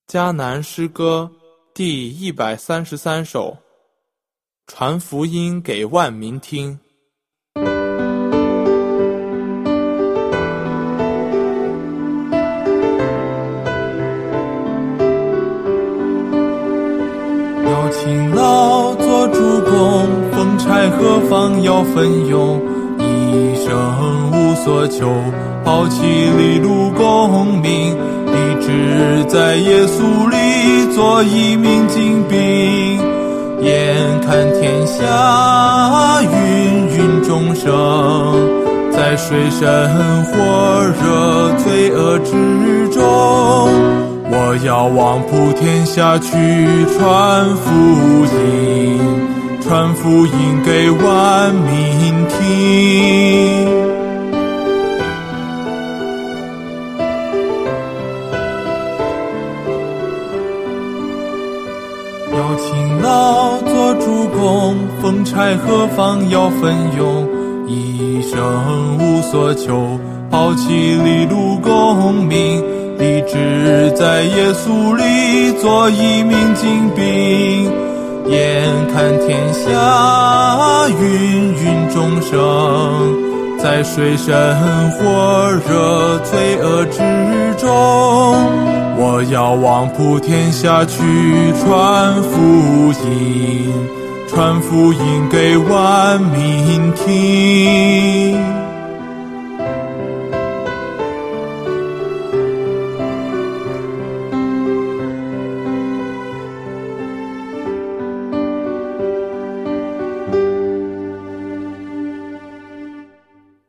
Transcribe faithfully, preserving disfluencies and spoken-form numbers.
迦南诗歌第一百三十三首，传福音给万民听。要勤劳做主公，风柴何妨要奋勇，一生无所求，抛弃利禄功名，立志在耶稣里做一名精兵。眼看天下芸芸众生，在水深火热罪恶之中，我要往普天下去传福音，传福音给万民听。要勤劳做主公，风柴何妨要奋勇，一生无所求，抛弃利禄功名，立志在耶稣里做一名精兵。眼看天下芸芸众生，在水深火热罪恶之中，我要往普天下去传福音，传福音给万民听。